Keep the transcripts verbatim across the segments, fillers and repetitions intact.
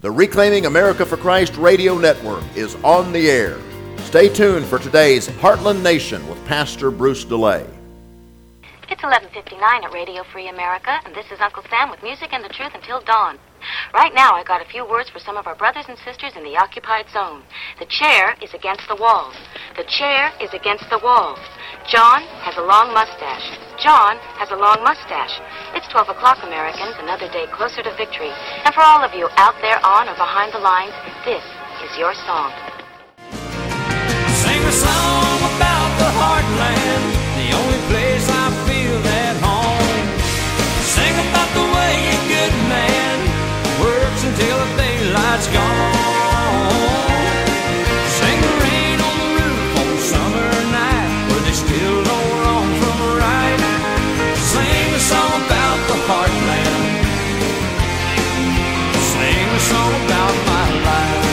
The Reclaiming America for Christ radio network is on the air. Stay tuned for today's Heartland Nation with Pastor Bruce DeLay. It's eleven fifty-nine at Radio Free America, and this is Uncle Sam with music and the truth until dawn. Right now, I got a few words for some of our brothers and sisters in the occupied zone. The chair is against the wall. The chair is against the wall. John has a long mustache. John has a long mustache. It's twelve o'clock, Americans, another day closer to victory. And for all of you out there on or behind the lines, this is your song. Sing a song about the heartland, the only place I feel at home. Sing about the way a good man works until the daylight's gone. Sing the rain on the roof on summer night, where they still know wrong from right. Sing a song about the heartland. Sing a song about my life.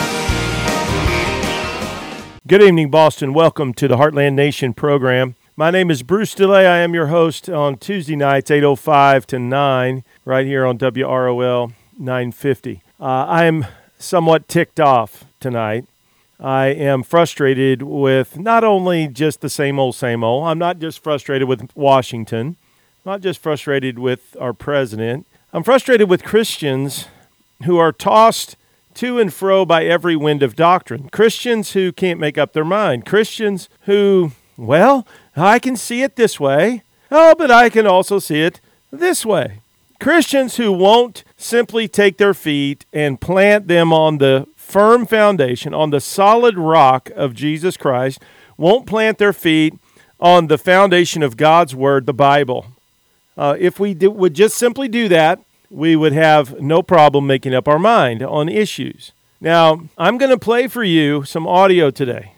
Good evening, Boston. Welcome to the Heartland Nation program. My name is Bruce DeLay. I am your host on Tuesday nights, eight oh five to nine, right here on W R O L nine fifty. Uh, I am somewhat ticked off tonight. I am frustrated with not only just the same old, same old. I'm not just frustrated with Washington. I'm not just frustrated with our president. I'm frustrated with Christians who are tossed to and fro by every wind of doctrine. Christians who can't make up their mind. Christians who, well, I can see it this way. Oh, but I can also see it this way. Christians who won't simply take their feet and plant them on the firm foundation, on the solid rock of Jesus Christ, won't plant their feet on the foundation of God's Word, the Bible. Uh, if we do, would just simply do that, we would have no problem making up our mind on issues. Now, I'm going to play for you some audio today.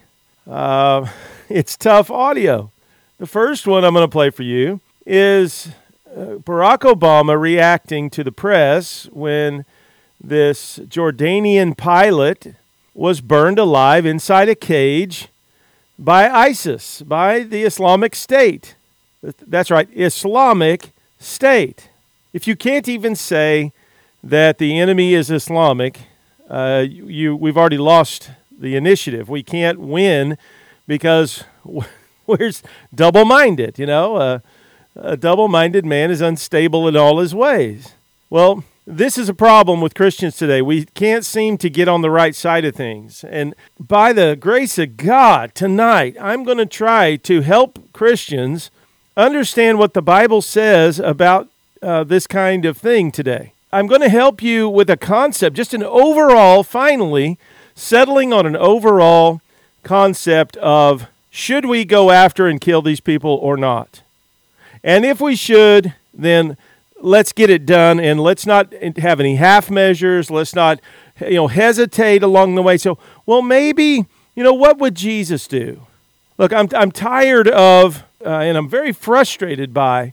Uh, it's tough audio. The first one I'm going to play for you is uh, Barack Obama reacting to the press when this Jordanian pilot was burned alive inside a cage by ISIS, by the Islamic State. That's right, Islamic State. If you can't even say that the enemy is Islamic, uh, you, you we've already lost the initiative. We can't win because we're double-minded, you know. Uh, a double-minded man is unstable in all his ways. Well, this is a problem with Christians today. We can't seem to get on the right side of things. And by the grace of God, tonight, I'm going to try to help Christians understand what the Bible says about uh, this kind of thing today. I'm going to help you with a concept, just an overall, finally, settling on an overall concept of should we go after and kill these people or not? And if we should, then let's get it done, and let's not have any half measures. Let's not, you know, hesitate along the way. So, well, maybe, you know, what would Jesus do? Look, I'm I'm tired of, uh, and I'm very frustrated by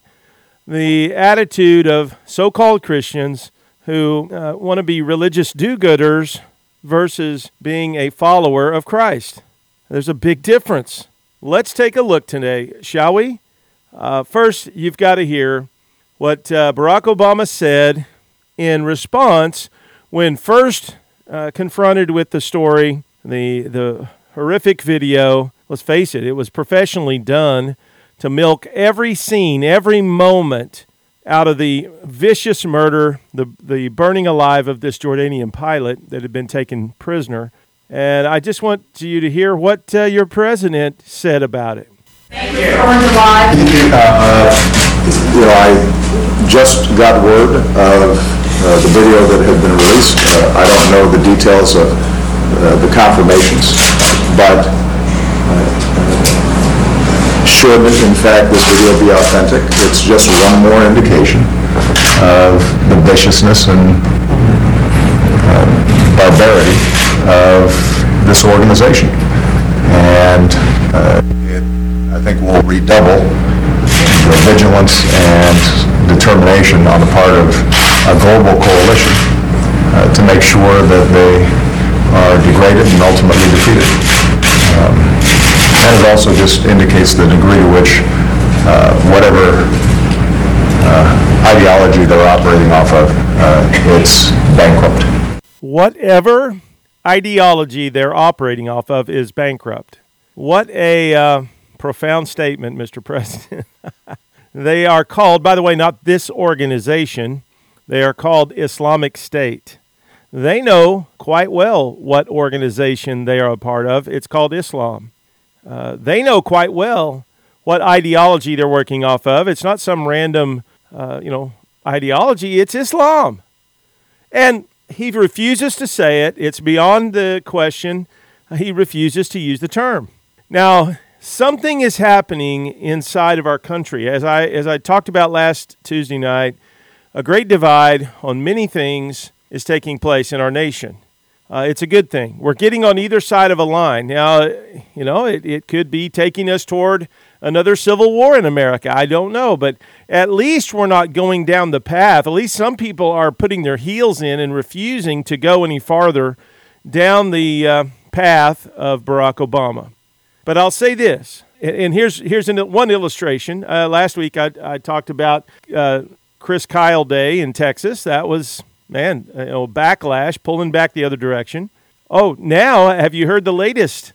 the attitude of so-called Christians who uh, want to be religious do-gooders versus being a follower of Christ. There's a big difference. Let's take a look today, shall we? Uh, first, you've got to hear what uh, Barack Obama said in response when first uh, confronted with the story, the the horrific video. Let's face it, it was professionally done to milk every scene, every moment out of the vicious murder, the the burning alive of this Jordanian pilot that had been taken prisoner. And I just want you to hear what uh, your president said about it. Thank you. Uh, you know, I just got word of uh, the video that had been released. Uh, I don't know the details of uh, the confirmations, but uh, should, in fact, this video be authentic, it's just one more indication of the viciousness and uh, barbarity of this organization. And uh, it, I think we'll redouble the vigilance and determination on the part of a global coalition uh, to make sure that they are degraded and ultimately defeated. Um, and it also just indicates the degree to which uh, whatever uh, ideology they're operating off of, uh, it's bankrupt. whatever ideology they're operating off of is bankrupt. What a uh, profound statement, Mister President. They are called, by the way, not this organization. They are called Islamic State. They know quite well what organization they are a part of. It's called Islam. Uh, they know quite well what ideology they're working off of. It's not some random, uh, you know, ideology. It's Islam. And he refuses to say it. It's beyond the question. He refuses to use the term. Now, something is happening inside of our country. As I as I talked about last Tuesday night, a great divide on many things is taking place in our nation. Uh, it's a good thing. We're getting on either side of a line. Now, you know, it, it could be taking us toward another civil war in America. I don't know. But at least we're not going down the path. At least some people are putting their heels in and refusing to go any farther down the uh, path of Barack Obama. But I'll say this, and here's here's an, one illustration. Uh, last week I, I talked about uh, Chris Kyle Day in Texas. That was, man, you know, backlash, pulling back the other direction. Oh, now have you heard the latest?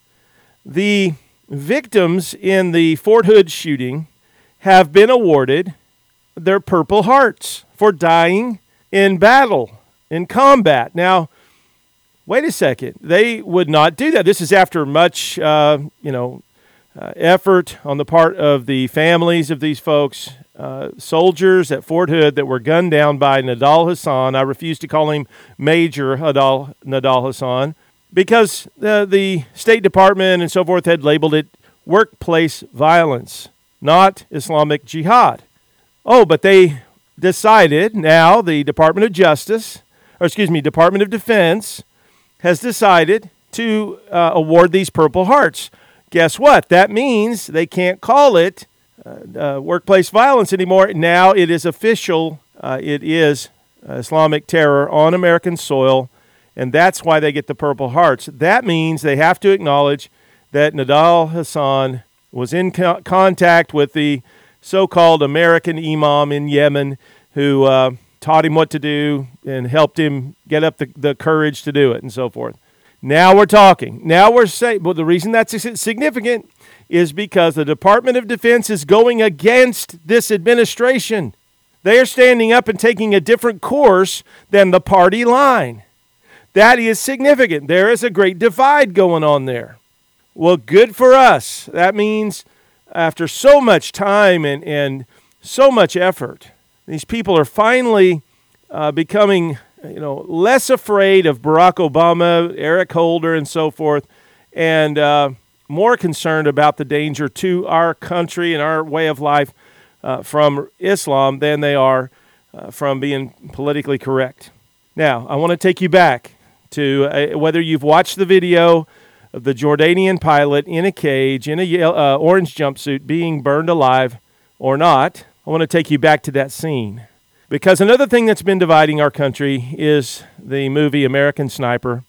The victims in the Fort Hood shooting have been awarded their Purple Hearts for dying in battle, in combat. Now, wait a second. They would not do that. This is after much, uh, you know, uh, effort on the part of the families of these folks, uh, soldiers at Fort Hood that were gunned down by Nidal Hasan. I refuse to call him Major Nidal, Nidal Hasan because uh, the State Department and so forth had labeled it workplace violence, not Islamic Jihad. Oh, but they decided now, the Department of Justice, or excuse me, Department of Defense, has decided to uh, award these Purple Hearts. Guess what? That means they can't call it uh, uh, workplace violence anymore. Now it is official. Uh, it is uh, Islamic terror on American soil, and that's why they get the Purple Hearts. That means they have to acknowledge that Nidal Hasan was in co- contact with the so-called American imam in Yemen who uh, taught him what to do and helped him get up the, the courage to do it and so forth. Now we're talking. Now we're saying, well, the reason that's significant is because the Department of Defense is going against this administration. They are standing up and taking a different course than the party line. That is significant. There is a great divide going on there. Well, good for us. That means after so much time and, and so much effort, these people are finally uh, becoming, you know, less afraid of Barack Obama, Eric Holder, and so forth, and uh, more concerned about the danger to our country and our way of life uh, from Islam than they are uh, from being politically correct. Now, I want to take you back to uh, whether you've watched the video of the Jordanian pilot in a cage, in a uh, orange jumpsuit, being burned alive or not. I want to take you back to that scene. Because another thing that's been dividing our country is the movie American Sniper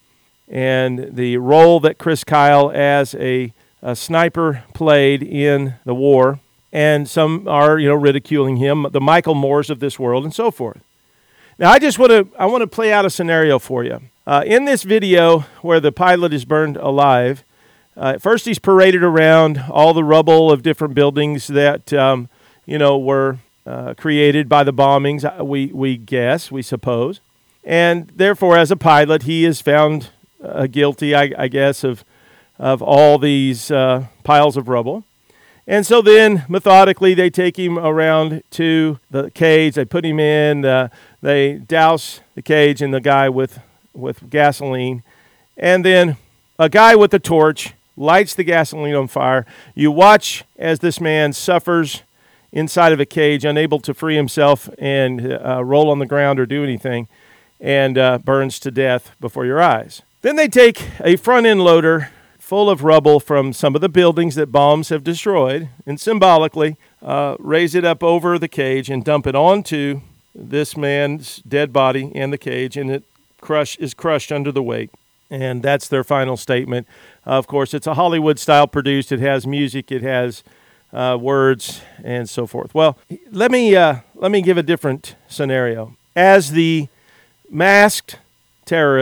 and the role that Chris Kyle as a, a sniper played in the war. And some are, you know, ridiculing him, the Michael Moores of this world and so forth. Now, I just want to I want to play out a scenario for you. Uh, in this video where the pilot is burned alive, uh, first he's paraded around all the rubble of different buildings that, um, you know, were uh, created by the bombings, we, we guess, we suppose. And therefore, as a pilot, he is found uh, guilty, I, I guess, of, of all these uh, piles of rubble. And so then, methodically, they take him around to the cage, they put him in, uh, they douse the cage and the guy with with gasoline, and then a guy with a torch lights the gasoline on fire. You watch as this man suffers inside of a cage, unable to free himself and uh, roll on the ground or do anything, and uh, burns to death before your eyes. Then they take a front-end loader full of rubble from some of the buildings that bombs have destroyed, and symbolically uh, raise it up over the cage and dump it onto this man's dead body and the cage, and it crush is crushed under the weight. And that's their final statement. Uh, of course, it's a Hollywood-style produced. It has music. It has uh, words and so forth. Well, let me uh, let me give a different scenario. As the masked terrorist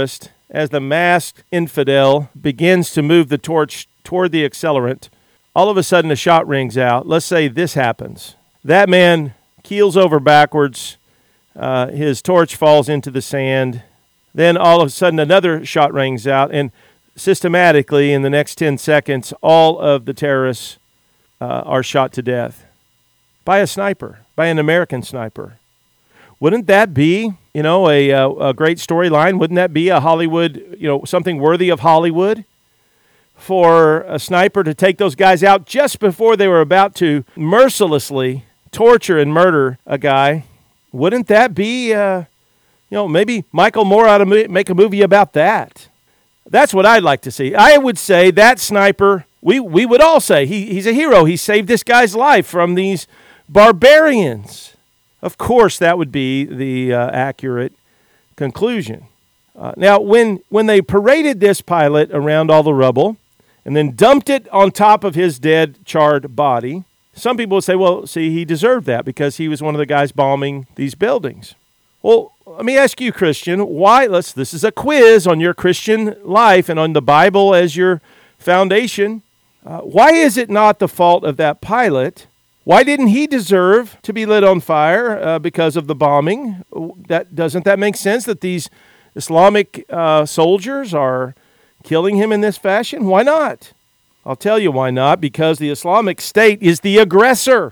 as the masked infidel begins to move the torch toward the accelerant, all of a sudden a shot rings out. Let's say this happens. That man keels over backwards. Uh, his torch falls into the sand. Then all of a sudden another shot rings out, and systematically in the next ten seconds, all of the terrorists uh, are shot to death by a sniper, by an American sniper. Wouldn't that be, you know, a, a, a great storyline? Wouldn't that be a Hollywood, you know, something worthy of Hollywood? For a sniper to take those guys out just before they were about to mercilessly torture and murder a guy. Wouldn't that be, uh, you know, maybe Michael Moore ought to make a movie about that. That's what I'd like to see. I would say that sniper, we, we would all say, he, he's a hero. He saved this guy's life from these barbarians. Of course, that would be the uh, accurate conclusion. Uh, now, when, when they paraded this pilot around all the rubble and then dumped it on top of his dead, charred body, some people would say, well, see, he deserved that because he was one of the guys bombing these buildings. Well, let me ask you, Christian, why? Let's. This is a quiz on your Christian life and on the Bible as your foundation. Uh, why is it not the fault of that pilot? Why didn't he deserve to be lit on fire uh, because of the bombing? That doesn't that make sense that these Islamic uh, soldiers are killing him in this fashion? Why not? I'll tell you why not. Because the Islamic State is the aggressor.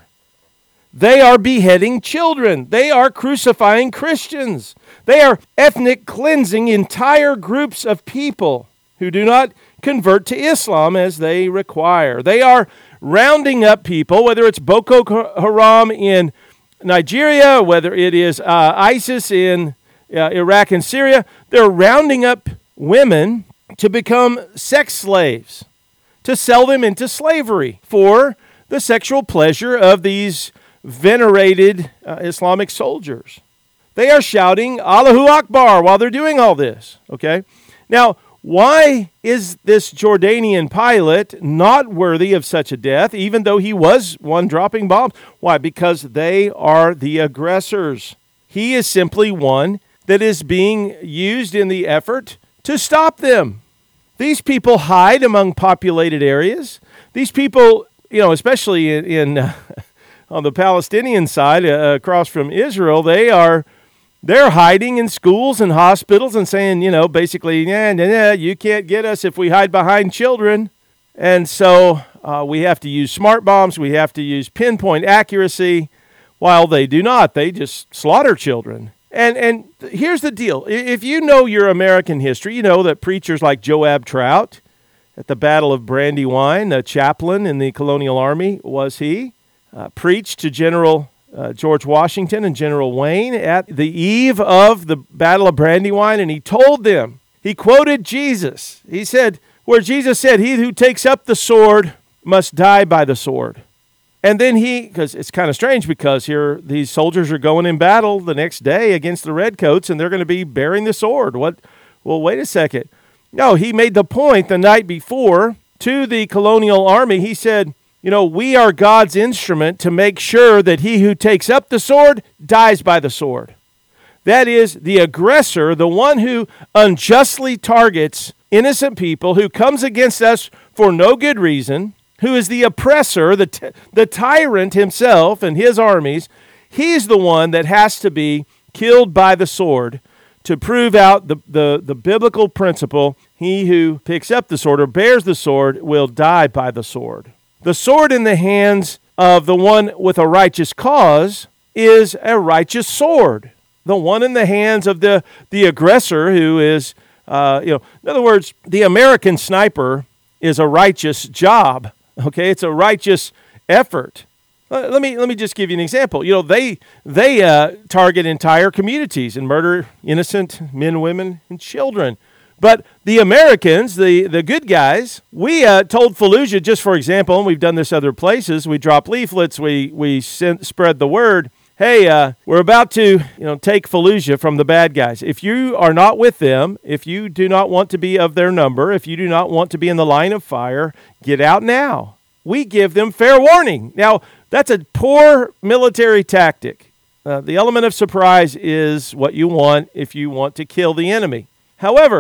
They are beheading children. They are crucifying Christians. They are ethnic cleansing entire groups of people who do not convert to Islam as they require. They are rounding up people, whether it's Boko Haram in Nigeria, whether it is uh, ISIS in uh, Iraq and Syria. They're rounding up women to become sex slaves, to sell them into slavery for the sexual pleasure of these venerated uh, Islamic soldiers. They are shouting Allahu Akbar while they're doing all this, okay? Now, why is this Jordanian pilot not worthy of such a death, even though he was one dropping bombs? Why? Because they are the aggressors. He is simply one that is being used in the effort to stop them. These people hide among populated areas. These people, you know, especially in, in uh, on the Palestinian side, uh, across from Israel, they are they're hiding in schools and hospitals and saying, you know, basically, yeah, nah, nah, you can't get us if we hide behind children. And so uh, we have to use smart bombs. We have to use pinpoint accuracy, while they do not. They just slaughter children. And and here's the deal. If you know your American history, you know that preachers like Joab Trout at the Battle of Brandywine, a chaplain in the Colonial Army, was he, uh, preached to General uh, George Washington and General Wayne at the eve of the Battle of Brandywine, and he told them, he quoted Jesus. He said, where Jesus said, he who takes up the sword must die by the sword. And then he, because it's kind of strange because here these soldiers are going in battle the next day against the redcoats and they're going to be bearing the sword. What? Well, wait a second. No, he made the point the night before to the colonial army. He said, you know, we are God's instrument to make sure that he who takes up the sword dies by the sword. That is, the aggressor, the one who unjustly targets innocent people, who comes against us for no good reason, who is the oppressor, the t- the tyrant himself and his armies. He's the one that has to be killed by the sword to prove out the, the, the biblical principle. He who picks up the sword or bears the sword will die by the sword. The sword in the hands of the one with a righteous cause is a righteous sword. The one in the hands of the, the aggressor who is, uh, you know, in other words, the American sniper is a righteous job. Okay, it's a righteous effort. Uh, let me let me just give you an example. You know, they they uh, target entire communities and murder innocent men, women, and children. But the Americans, the, the good guys, we uh, told Fallujah, just for example, and we've done this other places, we drop leaflets, we we sent, spread the word, hey, uh, we're about to you know take Fallujah from the bad guys. If you are not with them, if you do not want to be of their number, if you do not want to be in the line of fire, get out now. We give them fair warning. Now, that's a poor military tactic. Uh, the element of surprise is what you want if you want to kill the enemy. However,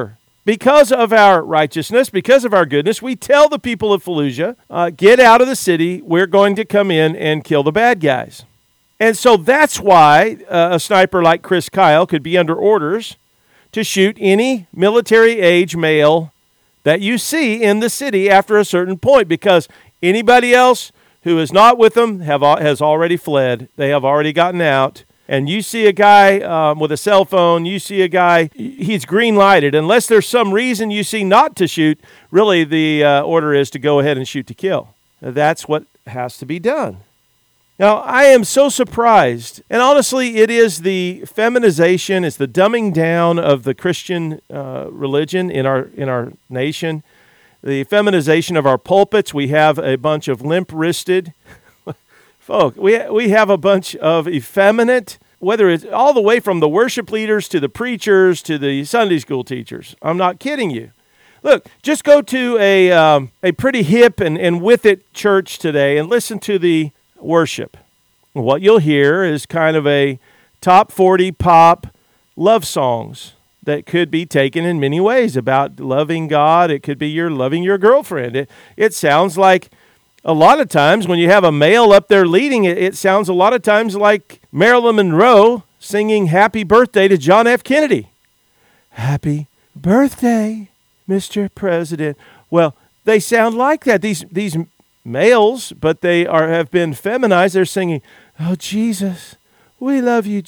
because of our righteousness, because of our goodness, we tell the people of Fallujah, uh, get out of the city, we're going to come in and kill the bad guys. And so that's why uh, a sniper like Chris Kyle could be under orders to shoot any military-age male that you see in the city after a certain point, because anybody else who is not with them have has already fled. They have already gotten out. And you see a guy um, with a cell phone, you see a guy, he's green-lighted. Unless there's some reason you see not to shoot, really the uh, order is to go ahead and shoot to kill. That's what has to be done. Now, I am so surprised, and honestly, it is the feminization, it's the dumbing down of the Christian uh, religion in our in our nation, the feminization of our pulpits. We have a bunch of limp-wristed folk. We we have a bunch of effeminate, whether it's all the way from the worship leaders to the preachers to the Sunday school teachers. I'm not kidding you. Look, just go to a um, a pretty hip and, and with it church today and listen to the worship. What you'll hear is kind of a top forty pop love songs that could be taken in many ways about loving God. It could be you're loving your girlfriend. It, it sounds like a lot of times when you have a male up there leading it, it sounds a lot of times like Marilyn Monroe singing Happy Birthday to John F. Kennedy. Happy birthday, Mister President. Well, they sound like that. These these males, but they are have been feminized. They're singing, oh, Jesus, we love you,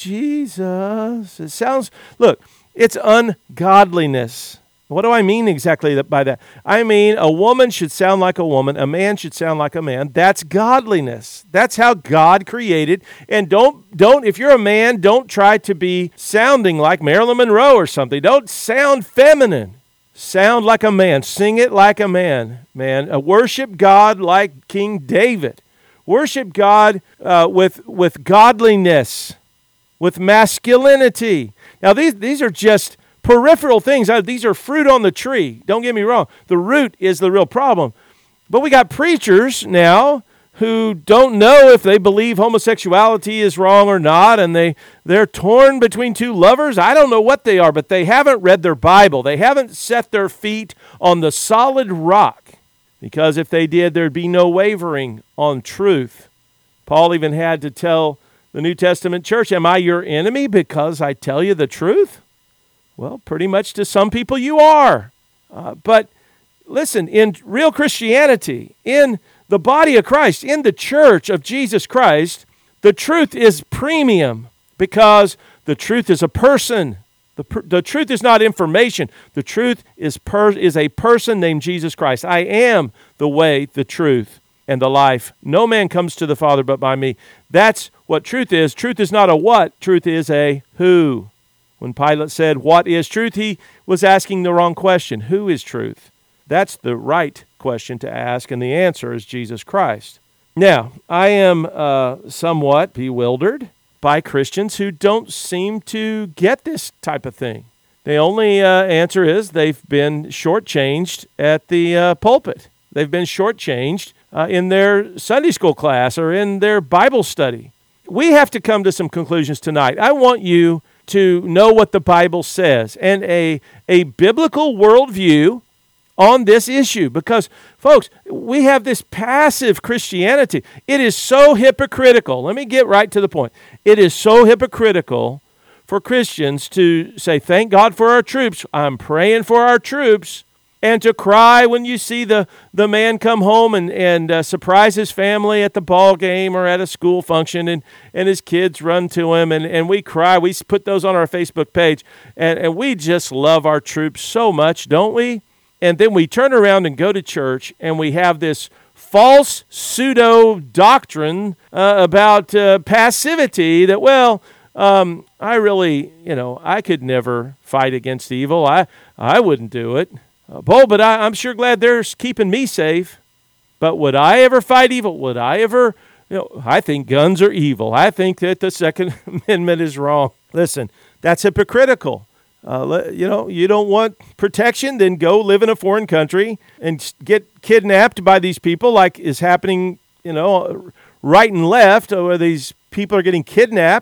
Jesus. It sounds, look, it's ungodliness. What do I mean exactly by that? I mean, a woman should sound like a woman. A man should sound like a man. That's godliness. That's how God created. And don't, don't, if you're a man, don't try to be sounding like Marilyn Monroe or something. Don't sound feminine. Sound like a man. Sing it like a man, man. Uh, worship God like King David. Worship God uh, with with godliness, with masculinity. Now, these, these are just peripheral things. Uh, these are fruit on the tree. Don't get me wrong. The root is the real problem. But we got preachers now who don't know if they believe homosexuality is wrong or not, and they, they're torn between two lovers. I don't know what they are, but they haven't read their Bible. They haven't set their feet on the solid rock, because if they did, there'd be no wavering on truth. Paul even had to tell the New Testament church, am I your enemy because I tell you the truth? Well, pretty much to some people you are. Uh, but listen, in real Christianity, in the body of Christ, in the church of Jesus Christ, the truth is premium because the truth is a person. The, per, the truth is not information. The truth is per, is a person named Jesus Christ. I am the way, the truth, and the life. No man comes to the Father but by me. That's what truth is. Truth is not a what. Truth is a who. When Pilate said, what is truth? He was asking the wrong question. Who is truth? That's the right question to ask, and the answer is Jesus Christ. Now, I am uh, somewhat bewildered by Christians who don't seem to get this type of thing. The only uh, answer is they've been shortchanged at the uh, pulpit. They've been shortchanged uh, in their Sunday school class or in their Bible study. We have to come to some conclusions tonight. I want you to know what the Bible says and a, a biblical worldview on this issue, because, folks, we have this passive Christianity. It is so hypocritical. Let me get right to the point. It is so hypocritical for Christians to say, thank God for our troops. I'm praying for our troops. And to cry when you see the, the man come home and, and uh, surprise his family at the ball game or at a school function, and, and his kids run to him, and, and we cry. We put those on our Facebook page, and, and we just love our troops so much, don't we? And then we turn around and go to church, and we have this false pseudo doctrine uh, about uh, passivity that, well, um, I really, you know, I could never fight against evil. I, I wouldn't do it. Uh, Bo, but I, I'm sure glad they're keeping me safe. But would I ever fight evil? Would I ever, you know, I think guns are evil. I think that the Second Amendment is wrong. Listen, that's hypocritical. Uh, you know, you don't want protection, then go live in a foreign country and get kidnapped by these people like is happening, you know, right and left, where these people are getting kidnapped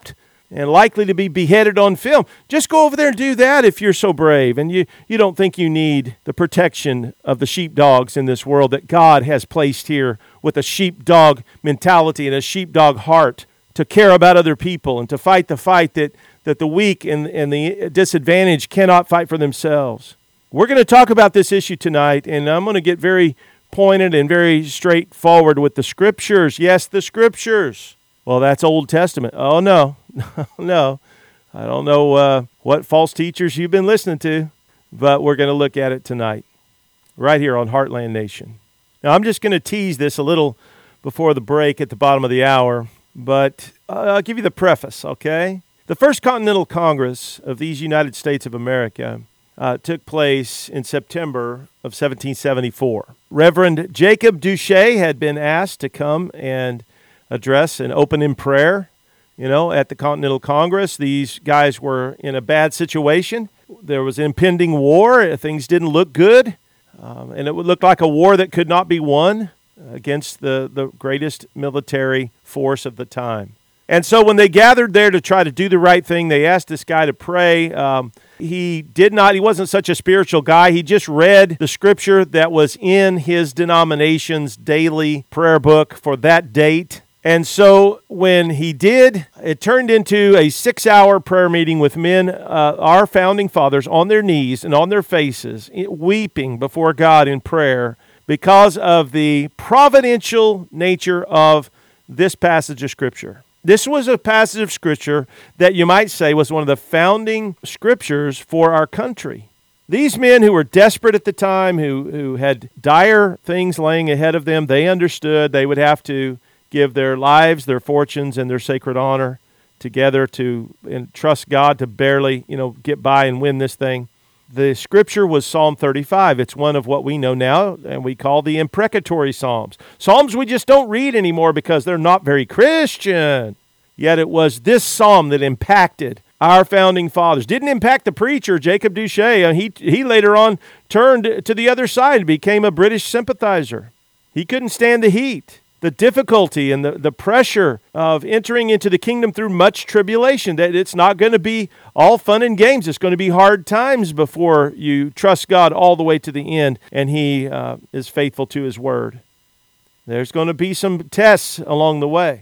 and likely to be beheaded on film. Just go over there and do that if you're so brave, and you, you don't think you need the protection of the sheepdogs in this world that God has placed here with a sheepdog mentality and a sheepdog heart to care about other people and to fight the fight that, that the weak and, and the disadvantaged cannot fight for themselves. We're going to talk about this issue tonight, and I'm going to get very pointed and very straightforward with the Scriptures. Yes, the Scriptures. Well, that's Old Testament. Oh, no. No. I don't know uh, what false teachers you've been listening to, but we're going to look at it tonight, right here on Heartland Nation. Now, I'm just going to tease this a little before the break at the bottom of the hour, but I'll give you the preface, okay? The First Continental Congress of these United States of America uh, took place in September of seventeen seventy-four. Reverend Jacob Duché had been asked to come and address and open in prayer, you know, at the Continental Congress. These guys were in a bad situation. There was impending war. Things didn't look good, um, and it would look like a war that could not be won against the, the greatest military force of the time. And so when they gathered there to try to do the right thing, they asked this guy to pray. Um, he did not, he wasn't such a spiritual guy. He just read the scripture that was in his denomination's daily prayer book for that date. And so when he did, it turned into a six-hour prayer meeting with men, uh, our founding fathers, on their knees and on their faces, weeping before God in prayer because of the providential nature of this passage of Scripture. This was a passage of Scripture that you might say was one of the founding Scriptures for our country. These men who were desperate at the time, who, who had dire things laying ahead of them, they understood they would have to give their lives, their fortunes, and their sacred honor together to and trust God to barely, you know, get by and win this thing. The scripture was Psalm thirty-five. It's one of what we know now, and we call the imprecatory Psalms. Psalms we just don't read anymore because they're not very Christian. Yet it was this psalm that impacted our founding fathers. Didn't impact the preacher, Jacob Duché. He, he later on turned to the other side and became a British sympathizer. He couldn't stand the heat, the difficulty, and the, the pressure of entering into the kingdom through much tribulation, that it's not going to be all fun and games. It's going to be hard times before you trust God all the way to the end, and He uh, is faithful to His word. There's going to be some tests along the way.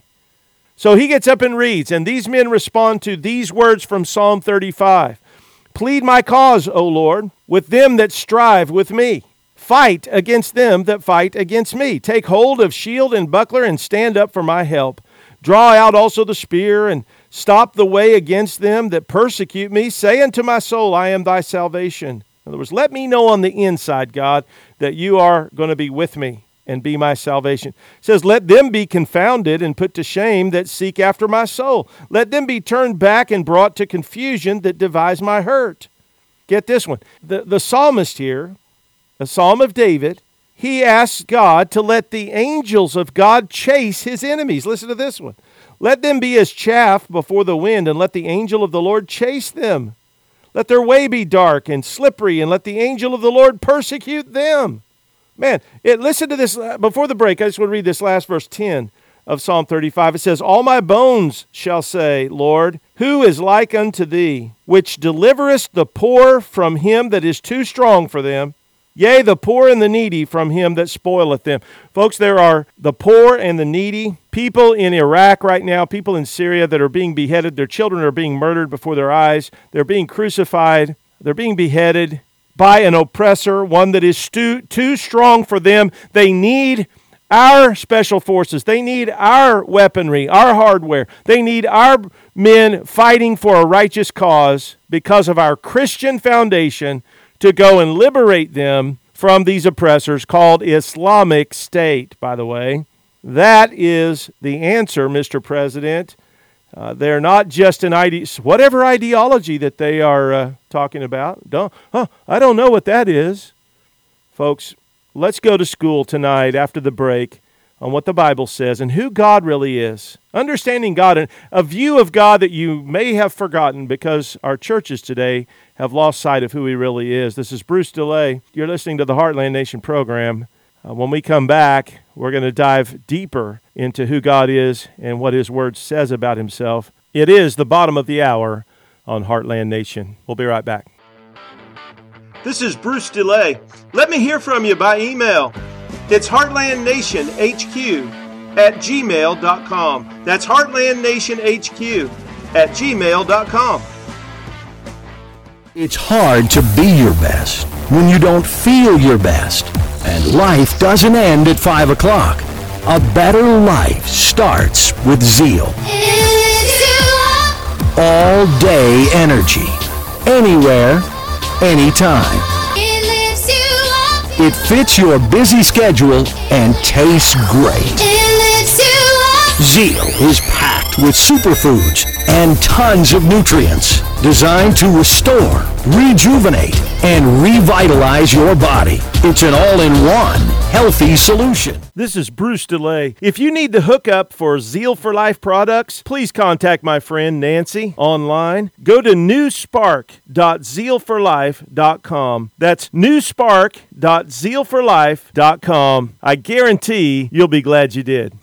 So he gets up and reads, and these men respond to these words from Psalm thirty-five. Plead my cause, O Lord, with them that strive with me. Fight against them that fight against me. Take hold of shield and buckler and stand up for my help. Draw out also the spear and stop the way against them that persecute me. Say unto my soul, I am thy salvation. In other words, let me know on the inside, God, that you are going to be with me and be my salvation. It says, let them be confounded and put to shame that seek after my soul. Let them be turned back and brought to confusion that devise my hurt. Get this one. The, the psalmist here, a psalm of David, he asks God to let the angels of God chase his enemies. Listen to this one. Let them be as chaff before the wind, and let the angel of the Lord chase them. Let their way be dark and slippery, and let the angel of the Lord persecute them. Man, it, listen to this. Before the break, I just want to read this last verse ten of Psalm thirty-five. It says, all my bones shall say, Lord, who is like unto thee, which deliverest the poor from him that is too strong for them, yea, the poor and the needy from him that spoileth them. Folks, there are the poor and the needy, people in Iraq right now, people in Syria that are being beheaded. Their children are being murdered before their eyes. They're being crucified. They're being beheaded by an oppressor, one that is too, too strong for them. They need our special forces. They need our weaponry, our hardware. They need our men fighting for a righteous cause because of our Christian foundation to go and liberate them from these oppressors called Islamic State, by the way. That is the answer, Mister President. Uh, they're not just an ide- whatever ideology that they are uh, talking about. Don't, huh, I don't know what that is. Folks, let's go to school tonight after the break on what the Bible says and who God really is. Understanding God, and a view of God that you may have forgotten because our churches today have lost sight of who He really is. This is Bruce DeLay. You're listening to the Heartland Nation program. Uh, when we come back, we're going to dive deeper into who God is and what His Word says about Himself It is the bottom of the hour on Heartland Nation. We'll be right back. This is Bruce DeLay. Let me hear from you by email. It's heartlandnationhq at gmail dot com. That's heartlandnationhq at gmail dot com. It's hard to be your best when you don't feel your best. And life doesn't end at five o'clock. A better life starts with Zeal. All day energy. Anywhere, anytime. It fits your busy schedule and tastes great. Zeal is packed with superfoods and tons of nutrients designed to restore, rejuvenate, and revitalize your body. It's an all-in-one healthy solution. This is Bruce DeLay. If you need the hookup for Zeal for Life products, please contact my friend Nancy online. Go to new spark dot zeal for life dot com. That's new spark dot zeal for life dot com. I guarantee you'll be glad you did.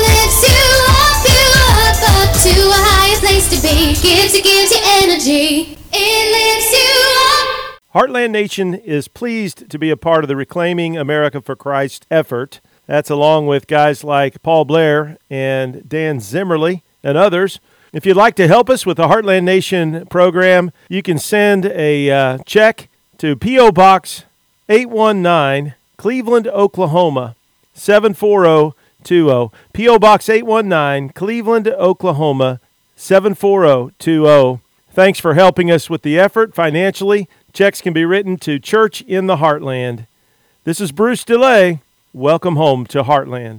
To a higher place to be, gives you, gives you energy. It lifts you up. Heartland Nation is pleased to be a part of the Reclaiming America for Christ effort. That's along with guys like Paul Blair and Dan Zimmerly and others. If you'd like to help us with the Heartland Nation program, you can send a uh, check to P O. Box eight one nine, Cleveland, Oklahoma, seven four zero two zero. P O. Box eight one nine, Cleveland, Oklahoma, seven four zero two zero. Thanks for helping us with the effort financially. Checks can be written to Church in the Heartland. This is Bruce DeLay. Welcome home to Heartland.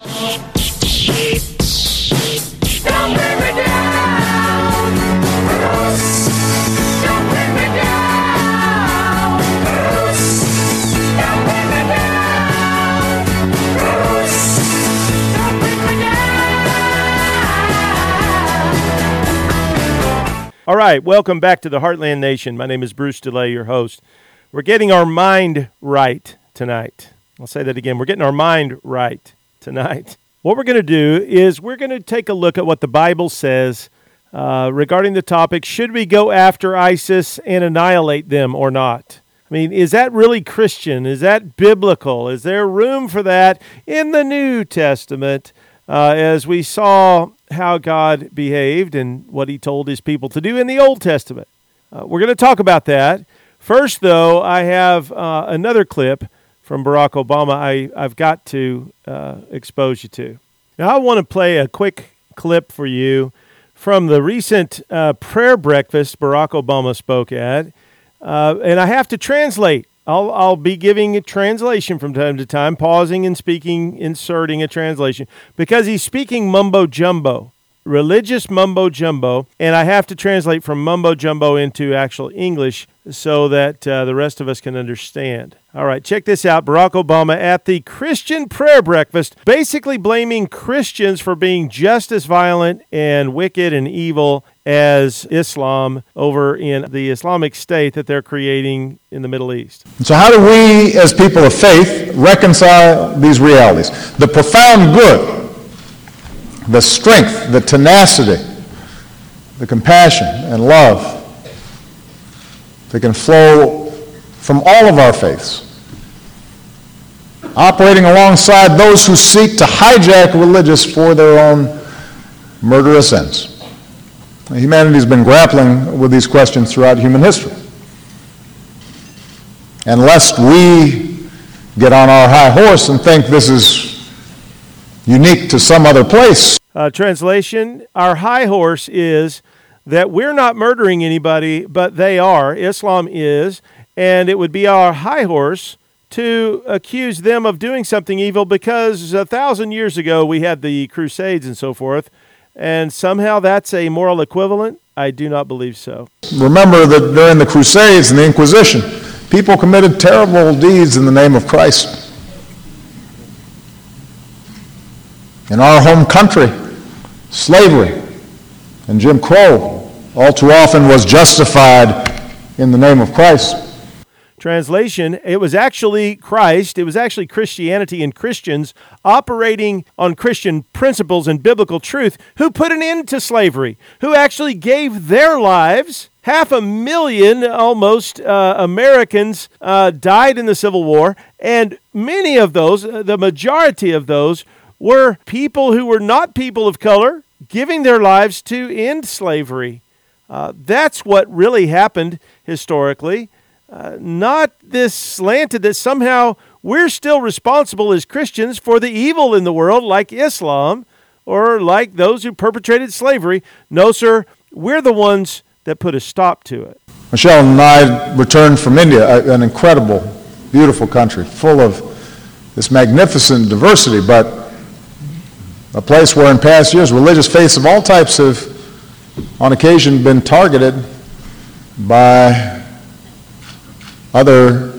All right, welcome back to the Heartland Nation. My name is Bruce DeLay, your host. We're getting our mind right tonight. I'll say that again. We're getting our mind right tonight. What we're going to do is we're going to take a look at what the Bible says uh, regarding the topic, should we go after ISIS and annihilate them or not? I mean, is that really Christian? Is that biblical? Is there room for that in the New Testament? Uh, as we saw how God behaved and what he told his people to do in the Old Testament. Uh, we're going to talk about that. First, though, I have uh, another clip from Barack Obama I, I've got to uh, expose you to. Now, I want to play a quick clip for you from the recent uh, prayer breakfast Barack Obama spoke at, uh, and I have to translate. I'll I'll be giving a translation from time to time, pausing and speaking, inserting a translation, because he's speaking mumbo-jumbo, religious mumbo-jumbo, and I have to translate from mumbo-jumbo into actual English so that uh, the rest of us can understand. All right, check this out. Barack Obama at the Christian prayer breakfast, basically blaming Christians for being just as violent and wicked and evil as Islam over in the Islamic State that they're creating in the Middle East. So how do we, as people of faith, reconcile these realities? The profound good, the strength, the tenacity, the compassion and love that can flow from all of our faiths, operating alongside those who seek to hijack religious for their own murderous ends. Humanity's been grappling with these questions throughout human history. And lest we get on our high horse and think this is unique to some other place. Uh, translation, our high horse is that we're not murdering anybody, but they are. Islam is. And it would be our high horse to accuse them of doing something evil because a thousand years ago we had the Crusades and so forth. And somehow that's a moral equivalent? I do not believe so. Remember that during the Crusades and the Inquisition, people committed terrible deeds in the name of Christ. In our home country, slavery and Jim Crow all too often was justified in the name of Christ. Translation, it was actually Christ, it was actually Christianity and Christians operating on Christian principles and biblical truth who put an end to slavery, who actually gave their lives. Half a million, almost, uh, Americans uh, died in the Civil War, and many of those, the majority of those, were people who were not people of color, giving their lives to end slavery. Uh, that's what really happened historically. Uh, not this slanted that somehow we're still responsible as Christians for the evil in the world, like Islam, or like those who perpetrated slavery. No, sir, we're the ones that put a stop to it. Michelle and I returned from India, an incredible, beautiful country, full of this magnificent diversity, but a place where in past years religious faiths of all types have, on occasion, been targeted by other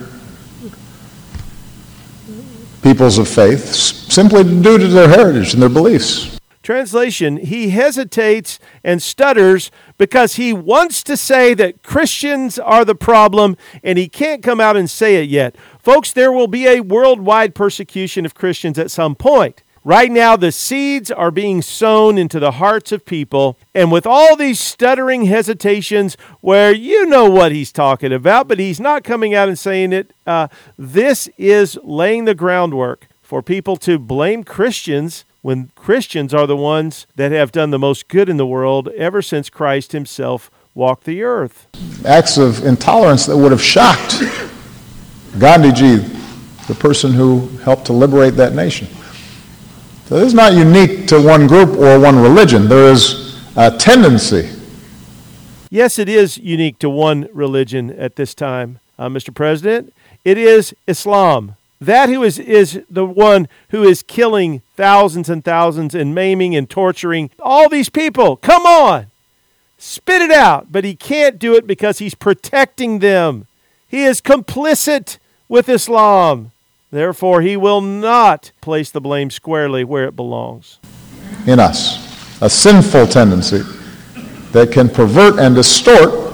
peoples of faith simply due to their heritage and their beliefs. Translation, he hesitates and stutters because he wants to say that Christians are the problem, and he can't come out and say it yet. Folks, there will be a worldwide persecution of Christians at some point. Right now, the seeds are being sown into the hearts of people, and with all these stuttering hesitations where you know what he's talking about, but he's not coming out and saying it, uh, this is laying the groundwork for people to blame Christians when Christians are the ones that have done the most good in the world ever since Christ himself walked the earth. Acts of intolerance that would have shocked Gandhiji, the person who helped to liberate that nation. So this is not unique to one group or one religion. There is a tendency. Yes, it is unique to one religion at this time, uh, Mister President. It is Islam. That who is, is the one who is killing thousands and thousands and maiming and torturing all these people. Come on, spit it out. But he can't do it because he's protecting them. He is complicit with Islam. Therefore, he will not place the blame squarely where it belongs. In us, a sinful tendency that can pervert and distort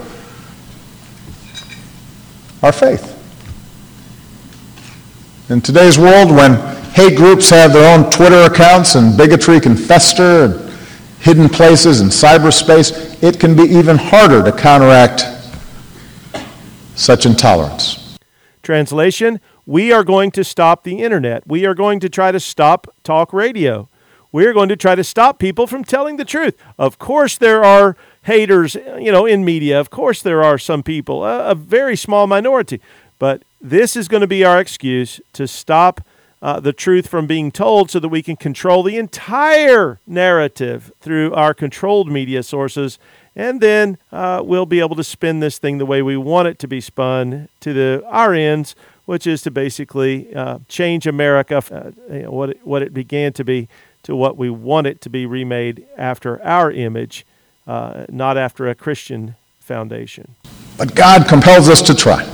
our faith. In today's world, when hate groups have their own Twitter accounts and bigotry can fester in hidden places in cyberspace, it can be even harder to counteract such intolerance. Translation, we are going to stop the internet. We are going to try to stop talk radio. We are going to try to stop people from telling the truth. Of course there are haters, you know, in media. Of course there are some people, a, a very small minority. But this is going to be our excuse to stop uh, the truth from being told so that we can control the entire narrative through our controlled media sources. And then uh, we'll be able to spin this thing the way we want it to be spun to the our ends, which is to basically uh, change America, uh, you know, what it, what it began to be, to what we want it to be remade after our image, uh, not after a Christian foundation. But God compels us to try.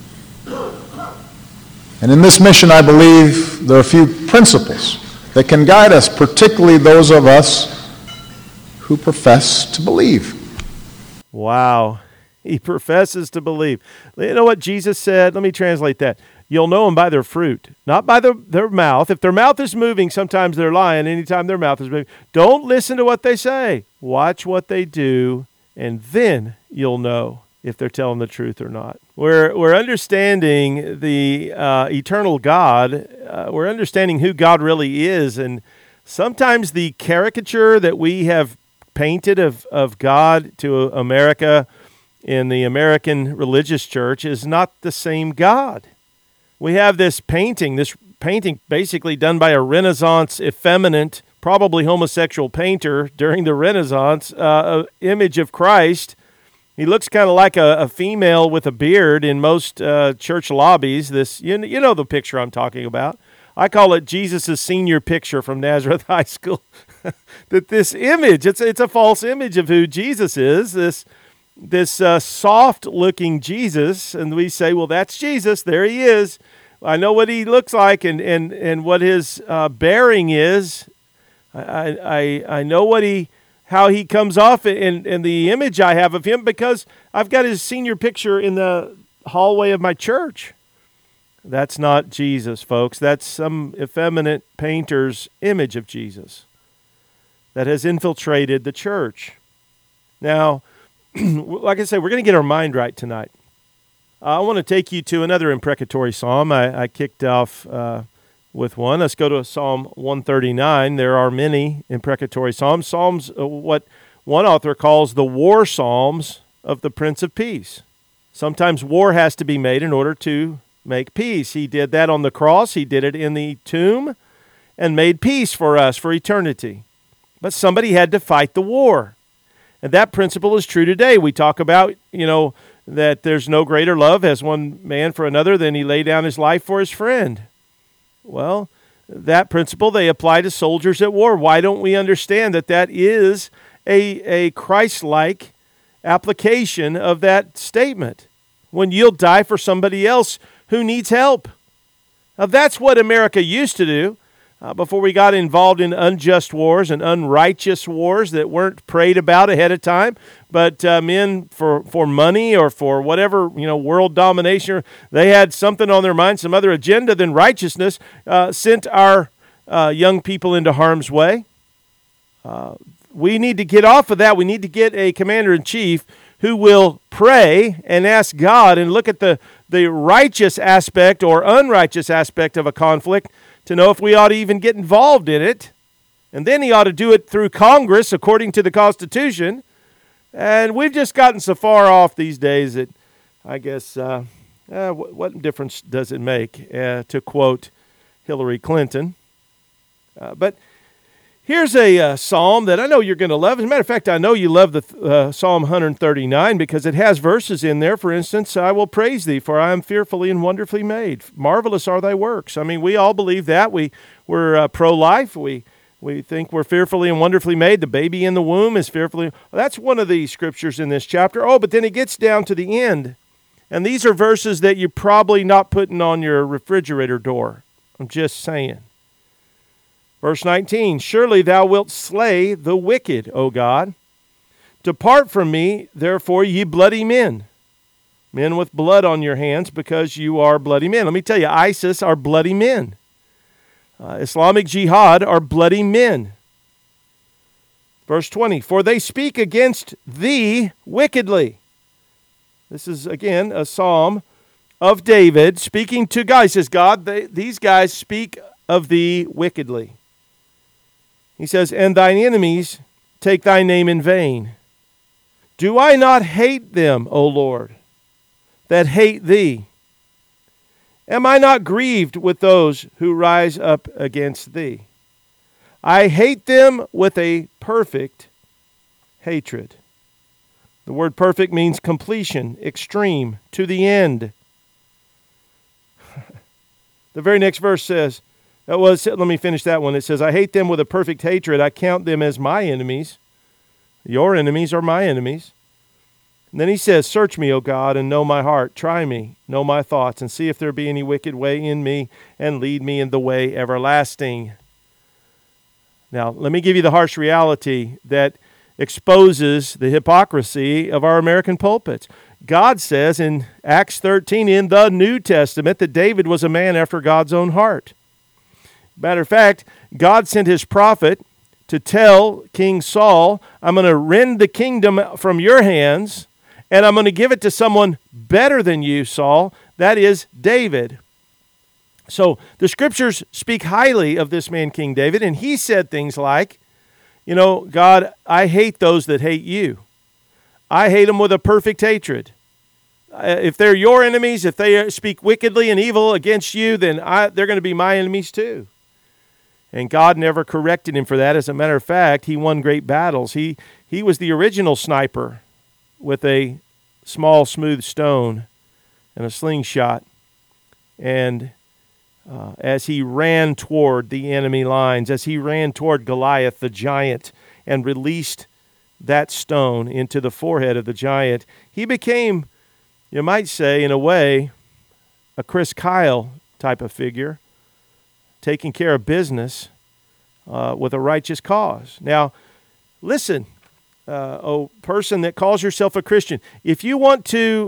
And in this mission, I believe there are a few principles that can guide us, particularly those of us who profess to believe. Wow. He professes to believe. You know what Jesus said? Let me translate that. You'll know them by their fruit, not by their, their mouth. If their mouth is moving, sometimes they're lying. Anytime their mouth is moving, don't listen to what they say. Watch what they do, and then you'll know if they're telling the truth or not. We're we're understanding the uh, eternal God. Uh, we're understanding who God really is, and sometimes the caricature that we have painted of, of God to America in the American religious church is not the same God. We have this painting, this painting basically done by a Renaissance effeminate, probably homosexual painter during the Renaissance, uh, image of Christ. He looks kind of like a, a female with a beard in most uh, church lobbies. This, you, you know the picture I'm talking about. I call it Jesus' senior picture from Nazareth High School. That this image, it's it's a false image of who Jesus is. This this uh, soft-looking Jesus, and we say, well, that's Jesus. There he is. I know what he looks like and and and what his uh, bearing is. I I I know what he. how he comes off in, in the image I have of him because I've got his senior picture in the hallway of my church. That's not Jesus, folks. That's some effeminate painter's image of Jesus that has infiltrated the church. Now, like I said, we're going to get our mind right tonight. I want to take you to another imprecatory psalm. I, I kicked off uh, with one. Let's go to Psalm one thirty-nine. There are many imprecatory psalms. Psalms, uh, what one author calls the war psalms of the Prince of Peace. Sometimes war has to be made in order to make peace. He did that on the cross. He did it in the tomb and made peace for us for eternity. But somebody had to fight the war. And that principle is true today. We talk about, you know, that there's no greater love as one man for another than he lay down his life for his friend. Well, that principle they apply to soldiers at war. Why don't we understand that that is a, a Christ-like application of that statement? When you'll die for somebody else who needs help. Now, that's what America used to do uh, before we got involved in unjust wars and unrighteous wars that weren't prayed about ahead of time. But uh, men, for, for money or for whatever, you know, world domination, they had something on their mind, some other agenda than righteousness, uh, sent our uh, young people into harm's way. Uh, we need to get off of that. We need to get a commander-in-chief who will pray and ask God and look at the, the righteous aspect or unrighteous aspect of a conflict to know if we ought to even get involved in it. And then he ought to do it through Congress according to the Constitution. And we've just gotten so far off these days that I guess, uh, uh, what, what difference does it make, uh, to quote Hillary Clinton? Uh, but here's a uh, psalm that I know you're going to love. As a matter of fact, I know you love the uh, Psalm one thirty-nine because it has verses in there. For instance, I will praise thee, for I am fearfully and wonderfully made. Marvelous are thy works. I mean, we all believe that. We, we're uh, pro-life. We we think we're fearfully and wonderfully made. The baby in the womb is fearfully. Well, that's one of the scriptures in this chapter. Oh, but then it gets down to the end. And these are verses that you're probably not putting on your refrigerator door. I'm just saying. Verse nineteen, surely thou wilt slay the wicked, O God. Depart from me, therefore, ye bloody men. Men with blood on your hands, because you are bloody men. Let me tell you, ISIS are bloody men. Uh, Islamic Jihad are bloody men. Verse twenty, for they speak against thee wickedly. This is, again, a psalm of David speaking to God. He says, God, they, these guys speak of thee wickedly. He says, and thine enemies take thy name in vain. Do I not hate them, O Lord, that hate thee? Am I not grieved with those who rise up against thee? I hate them with a perfect hatred. The word perfect means completion, extreme, to the end. The very next verse says, That was, let me finish that one. It says, I hate them with a perfect hatred. I count them as my enemies. Your enemies are my enemies. And then he says, search me, O God, and know my heart. Try me, know my thoughts, and see if there be any wicked way in me, and lead me in the way everlasting. Now, let me give you the harsh reality that exposes the hypocrisy of our American pulpits. God says in Acts thirteen in the New Testament that David was a man after God's own heart. Matter of fact, God sent his prophet to tell King Saul, I'm going to rend the kingdom from your hands, and I'm going to give it to someone better than you, Saul. That is David. So the scriptures speak highly of this man, King David, and he said things like, you know, God, I hate those that hate you. I hate them with a perfect hatred. If they're your enemies, if they speak wickedly and evil against you, then I, they're going to be my enemies too. And God never corrected him for that. As a matter of fact, he won great battles. He he was the original sniper with a small, smooth stone and a slingshot. And uh, as he ran toward the enemy lines, as he ran toward Goliath, the giant, and released that stone into the forehead of the giant, he became, you might say, in a way, a Chris Kyle type of figure, taking care of business uh, with a righteous cause. Now, listen, uh, oh person that calls yourself a Christian, if you want to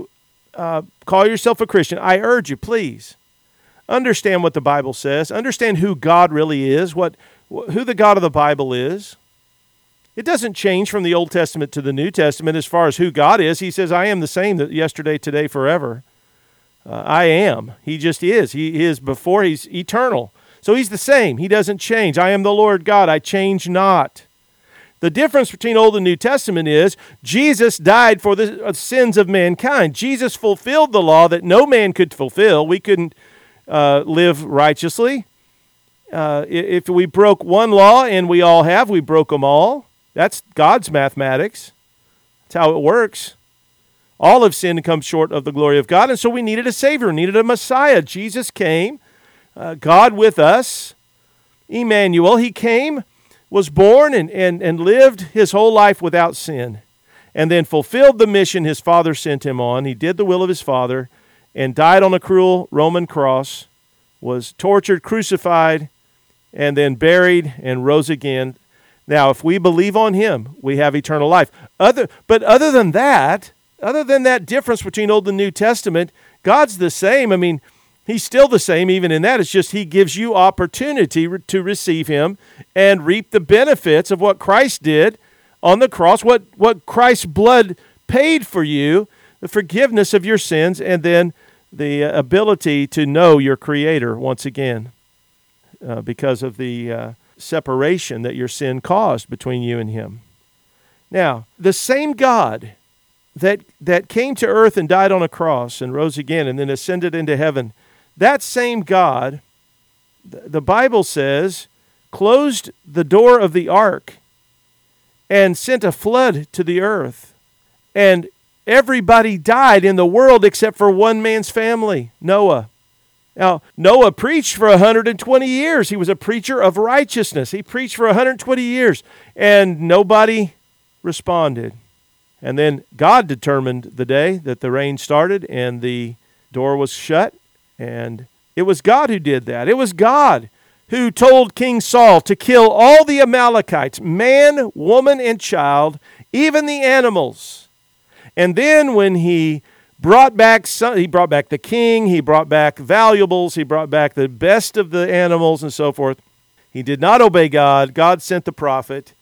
uh, call yourself a Christian, I urge you, please, understand what the Bible says. Understand who God really is, what who the God of the Bible is. It doesn't change from the Old Testament to the New Testament as far as who God is. He says, I am the same that yesterday, today, forever. Uh, I am. He just is. He is before. He's eternal. So he's the same. He doesn't change. I am the Lord God. I change not. The difference between Old and New Testament is Jesus died for the sins of mankind. Jesus fulfilled the law that no man could fulfill. We couldn't uh, live righteously. Uh, if we broke one law, and we all have, we broke them all. That's God's mathematics. That's how it works. All have sinned and come short of the glory of God, and so we needed a Savior, needed a Messiah. Jesus came, uh, God with us, Emmanuel. He came, was born, and, and, and lived his whole life without sin, and then fulfilled the mission his Father sent him on. He did the will of his Father and died on a cruel Roman cross, was tortured, crucified, and then buried and rose again. Now, if we believe on him, we have eternal life. Other, but other than that, other than that difference between Old and New Testament, God's the same. I mean, he's still the same even in that. It's just he gives you opportunity to receive him and reap the benefits of what Christ did on the cross, what, what Christ's blood paid for you, the forgiveness of your sins, and then the ability to know your Creator once again uh, because of the uh, separation that your sin caused between you and him. Now, the same God that that came to earth and died on a cross and rose again and then ascended into heaven, that same God, the Bible says, closed the door of the ark and sent a flood to the earth. And everybody died in the world except for one man's family, Noah. Now, Noah preached for one hundred twenty years. He was a preacher of righteousness. He preached for one hundred twenty years, and nobody responded. And then God determined the day that the rain started and the door was shut, and it was God who did that. It was God who told King Saul to kill all the Amalekites, man, woman, and child, even the animals. And then when he brought back some, he brought back the king, he brought back valuables, he brought back the best of the animals and so forth. He did not obey God. God sent the prophet,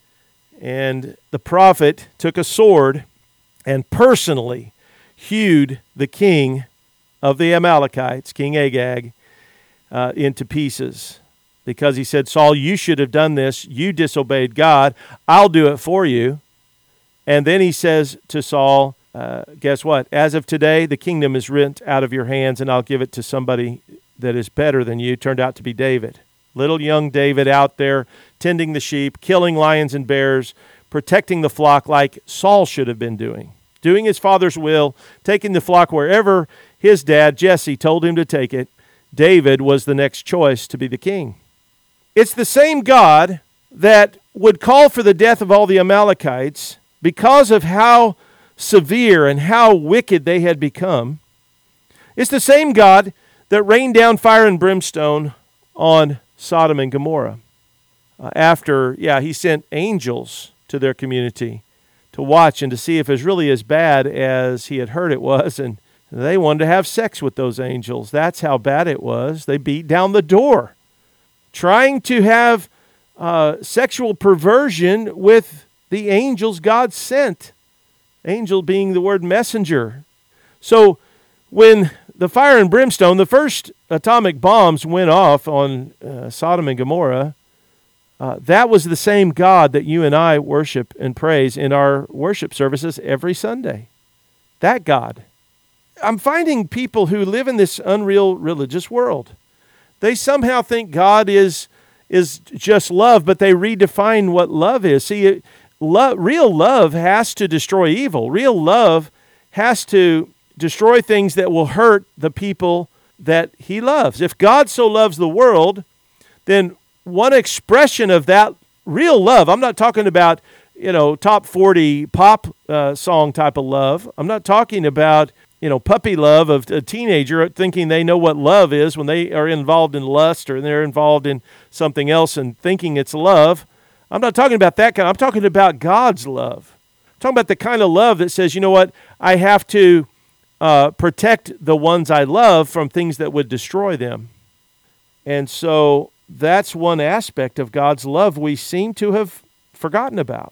and the prophet took a sword and personally hewed the king of the Amalekites, King Agag, uh, into pieces. Because he said, Saul, you should have done this. You disobeyed God. I'll do it for you. And then he says to Saul, uh, guess what? As of today, the kingdom is rent out of your hands, and I'll give it to somebody that is better than you. Turned out to be David. Little young David out there tending the sheep, killing lions and bears, protecting the flock like Saul should have been doing. Doing his father's will, taking the flock wherever his dad, Jesse, told him to take it. David was the next choice to be the king. It's the same God that would call for the death of all the Amalekites because of how severe and how wicked they had become. It's the same God that rained down fire and brimstone on Sodom and Gomorrah. Uh, after, yeah, he sent angels to their community to watch and to see if it was really as bad as he had heard it was, and they wanted to have sex with those angels. That's how bad it was. They beat down the door, trying to have uh, sexual perversion with the angels God sent. Angel being the word messenger. So when the fire and brimstone, the first atomic bombs went off on uh, Sodom and Gomorrah, uh, that was the same God that you and I worship and praise in our worship services every Sunday. That God. I'm finding people who live in this unreal religious world. They somehow think God is is just love, but they redefine what love is. See, love, real love has to destroy evil. Real love has to destroy things that will hurt the people that he loves. If God so loves the world, then one expression of that real love, I'm not talking about, you know, top forty pop uh, song type of love. I'm not talking about, you know, puppy love of a teenager thinking they know what love is when they are involved in lust or they're involved in something else and thinking it's love. I'm not talking about that kind. I'm talking about God's love. I'm talking about the kind of love that says, you know what, I have to uh, protect the ones I love from things that would destroy them. And so that's one aspect of God's love we seem to have forgotten about.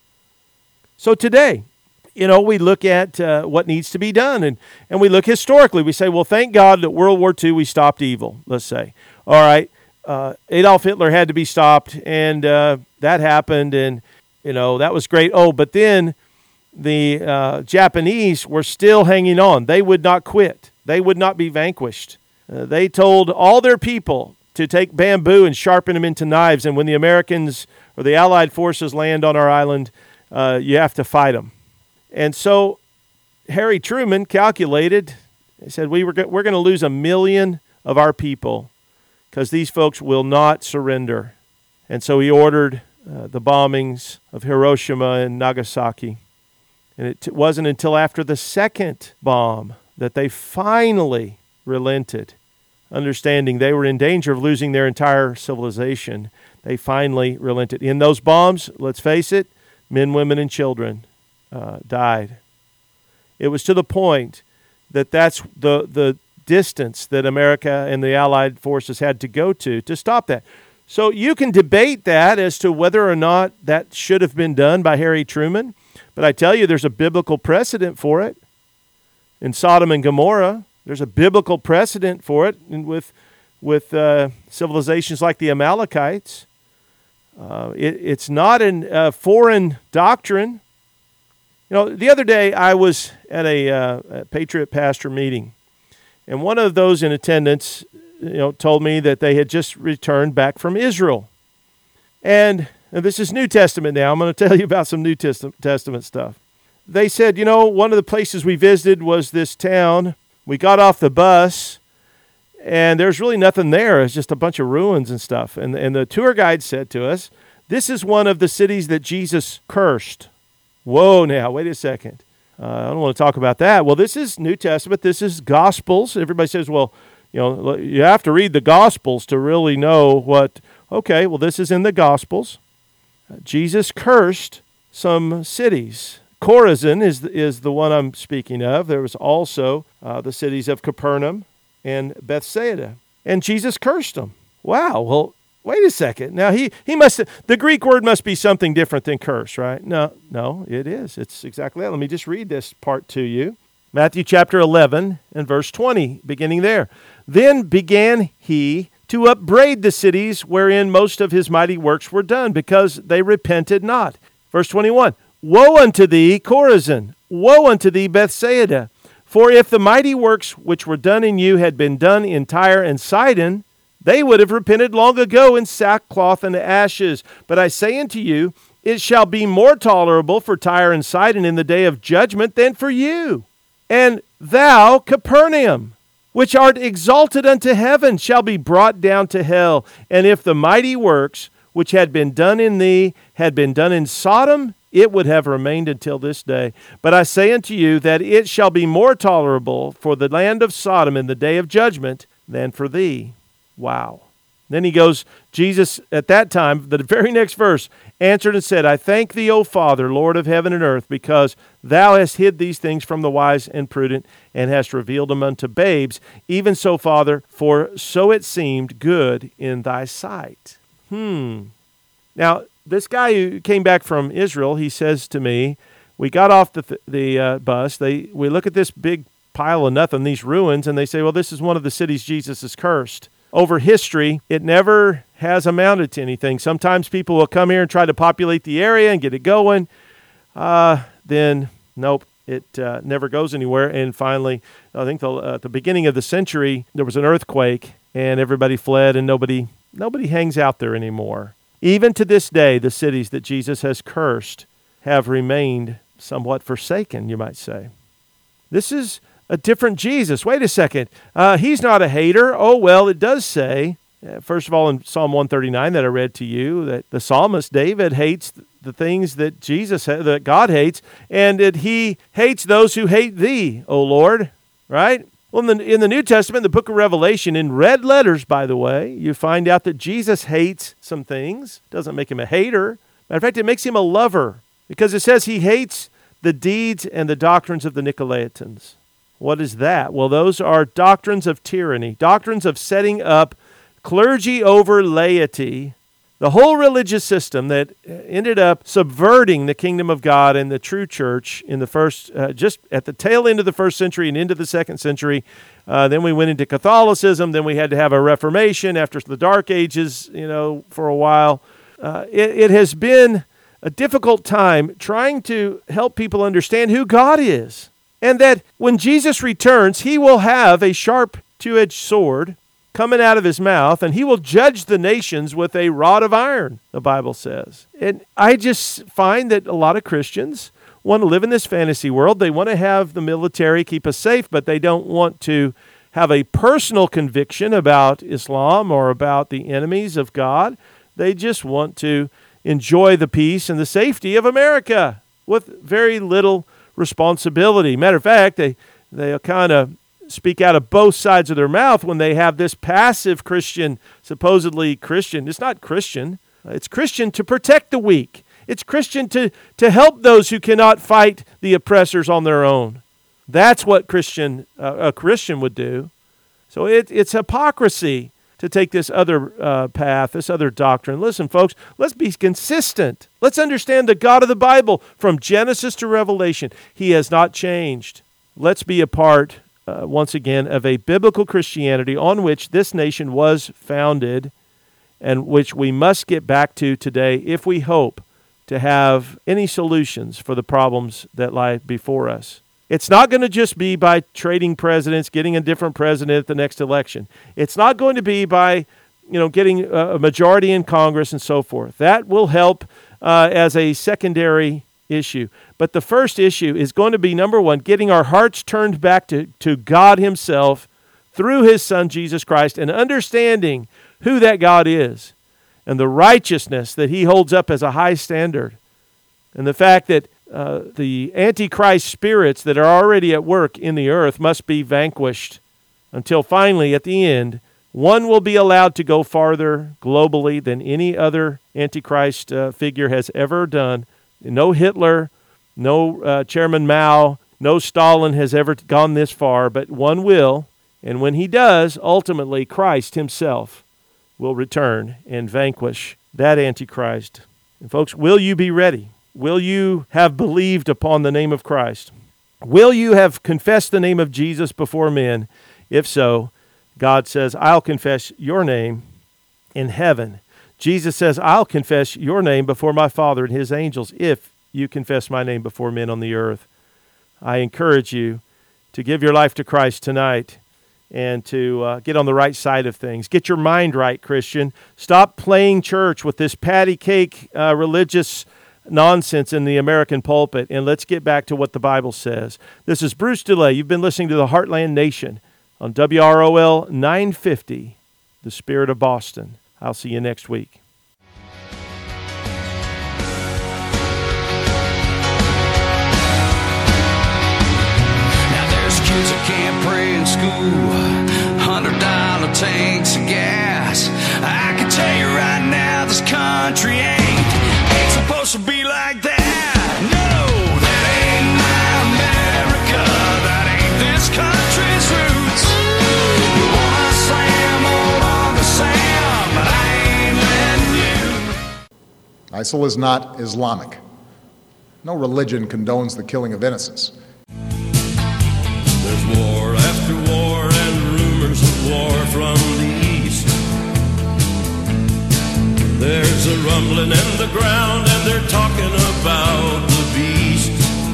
So today, you know, we look at uh, what needs to be done, and, and we look historically. We say, well, thank God that World War Two we stopped evil, let's say. All right, uh, Adolf Hitler had to be stopped, and uh, that happened, and, you know, that was great. Oh, but then the uh, Japanese were still hanging on. They would not quit. They would not be vanquished. Uh, they told all their people to take bamboo and sharpen them into knives, and when the Americans or the Allied forces land on our island, uh, you have to fight them. And so Harry Truman calculated, he said, we were go- we're going to lose a million of our people because these folks will not surrender. And so he ordered uh, the bombings of Hiroshima and Nagasaki. And it t- wasn't until after the second bomb that they finally relented, understanding they were in danger of losing their entire civilization. They finally relented. In those bombs, let's face it, men, women, and children Uh, died. It was to the point that that's the the distance that America and the Allied forces had to go to to stop that. So you can debate that as to whether or not that should have been done by Harry Truman, but I tell you there's a biblical precedent for it. In Sodom and Gomorrah, there's a biblical precedent for it, and with with uh, civilizations like the Amalekites. Uh, it, it's not a uh, foreign doctrine. You know, the other day I was at a, uh, a Patriot pastor meeting, and one of those in attendance, you know, told me that they had just returned back from Israel. And, and this is New Testament now. I'm going to tell you about some New Testament stuff. They said, you know, one of the places we visited was this town. We got off the bus, and there's really nothing there. It's just a bunch of ruins and stuff. And, and the tour guide said to us, this is one of the cities that Jesus cursed. Whoa, now, wait a second. Uh, I don't want to talk about that. Well, this is New Testament. This is Gospels. Everybody says, well, you know, you have to read the Gospels to really know what. Okay, well, this is in the Gospels. Uh, Jesus cursed some cities. Chorazin is the, is the one I'm speaking of. There was also uh, the cities of Capernaum and Bethsaida. And Jesus cursed them. Wow, well, wait a second. Now, he, he must, the Greek word must be something different than curse, right? No, no, it is. It's exactly that. Let me just read this part to you. Matthew chapter eleven and verse twenty, beginning there. Then began he to upbraid the cities wherein most of his mighty works were done, because they repented not. Verse twenty-one, woe unto thee, Chorazin! Woe unto thee, Bethsaida! For if the mighty works which were done in you had been done in Tyre and Sidon, they would have repented long ago in sackcloth and ashes. But I say unto you, it shall be more tolerable for Tyre and Sidon in the day of judgment than for you. And thou, Capernaum, which art exalted unto heaven, shall be brought down to hell. And if the mighty works which had been done in thee had been done in Sodom, it would have remained until this day. But I say unto you that it shall be more tolerable for the land of Sodom in the day of judgment than for thee. Wow. Then he goes, Jesus at that time, the very next verse, answered and said, I thank thee, O Father, Lord of heaven and earth, because thou hast hid these things from the wise and prudent, and hast revealed them unto babes. Even so, Father, for so it seemed good in thy sight. Hmm. Now, this guy who came back from Israel, he says to me, we got off the, th- the uh, bus. They we look at this big pile of nothing, these ruins, and they say, well, this is one of the cities Jesus has cursed. Over history, it never has amounted to anything. Sometimes people will come here and try to populate the area and get it going. Uh, then, nope, it uh, never goes anywhere. And finally, I think the, uh, at the beginning of the century, there was an earthquake, and everybody fled, and nobody nobody hangs out there anymore. Even to this day, the cities that Jesus has cursed have remained somewhat forsaken, you might say. This is a different Jesus. Wait a second. Uh, he's not a hater. Oh, well, it does say, uh, first of all, in Psalm one thirty-nine that I read to you, that the psalmist David hates the things that Jesus, ha- that God hates, and that he hates those who hate thee, O Lord, right? Well, in the, in the New Testament, the book of Revelation, in red letters, by the way, you find out that Jesus hates some things. Doesn't make him a hater. Matter of fact, it makes him a lover, because it says he hates the deeds and the doctrines of the Nicolaitans. What is that? Well, those are doctrines of tyranny, doctrines of setting up clergy over laity, the whole religious system that ended up subverting the kingdom of God and the true church in the first, uh, just at the tail end of the first century and into the second century. Uh, then we went into Catholicism. Then we had to have a Reformation after the Dark Ages, you know, for a while. Uh, it, it has been a difficult time trying to help people understand who God is, and that when Jesus returns, he will have a sharp two-edged sword coming out of his mouth, and he will judge the nations with a rod of iron, the Bible says. And I just find that a lot of Christians want to live in this fantasy world. They want to have the military keep us safe, but they don't want to have a personal conviction about Islam or about the enemies of God. They just want to enjoy the peace and the safety of America with very little responsibility. Matter of fact, they, they kind of speak out of both sides of their mouth when they have this passive Christian, supposedly Christian. It's not Christian. It's Christian to protect the weak. It's Christian to, to help those who cannot fight the oppressors on their own. That's what Christian uh, a Christian would do. So it, it's hypocrisy to take this other uh, path, this other doctrine. Listen, folks, let's be consistent. Let's understand the God of the Bible from Genesis to Revelation. He has not changed. Let's be a part Uh, once again, of a biblical Christianity on which this nation was founded and which we must get back to today if we hope to have any solutions for the problems that lie before us. It's not going to just be by trading presidents, getting a different president at the next election. It's not going to be by, you know, getting a majority in Congress and so forth. That will help uh, as a secondary issue. But the first issue is going to be, number one, getting our hearts turned back to, to God himself through his Son, Jesus Christ, and understanding who that God is and the righteousness that he holds up as a high standard, and the fact that uh, the Antichrist spirits that are already at work in the earth must be vanquished until finally, at the end, one will be allowed to go farther globally than any other Antichrist uh, figure has ever done. No Hitler, no uh, Chairman Mao, no Stalin has ever gone this far, but one will. And when he does, ultimately, Christ himself will return and vanquish that Antichrist. And folks, will you be ready? Will you have believed upon the name of Christ? Will you have confessed the name of Jesus before men? If so, God says, I'll confess your name in heaven. Jesus says, I'll confess your name before my Father and his angels if you confess my name before men on the earth. I encourage you to give your life to Christ tonight and to uh, get on the right side of things. Get your mind right, Christian. Stop playing church with this patty cake uh, religious nonsense in the American pulpit, and let's get back to what the Bible says. This is Bruce DeLay. You've been listening to the Heartland Nation on W R O L nine fifty, The Spirit of Boston. I'll see you next week. Now there's kids that can't pray in school, hundred dollar tanks of gas. I can tell you right now, this country ain't, ain't supposed to be like that. No, that ain't my America, that ain't this country's roots. You wanna slam old Uncle Sam, but I ain't letting you. ISIL is not Islamic. No religion condones the killing of innocents. There's war after war and rumors of war from the east. There's a rumbling in the ground and they're talking about the beast.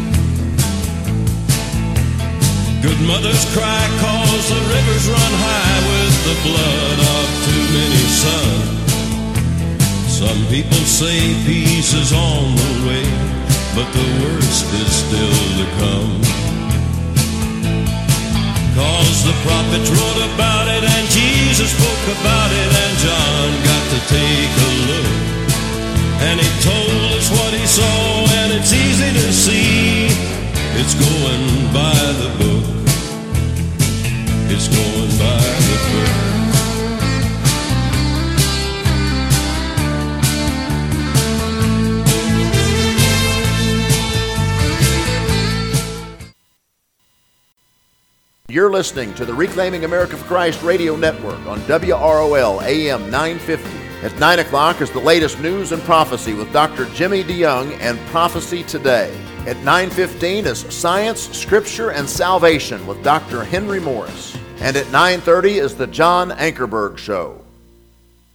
Good mothers cry cause the rivers run high with the blood of too many sons. Some people say peace is on the way, but the worst is still to come. Cause the prophets wrote about it and Jesus spoke about it and John got to take a look. And he told us what he saw and it's easy to see. It's going by the book. It's going by the book. You're listening to the Reclaiming America for Christ radio network on W R O L A M nine fifty. At nine o'clock is the latest news and prophecy with Doctor Jimmy DeYoung and Prophecy Today. At nine fifteen is Science, Scripture, and Salvation with Doctor Henry Morris. And at nine thirty is the John Ankerberg Show.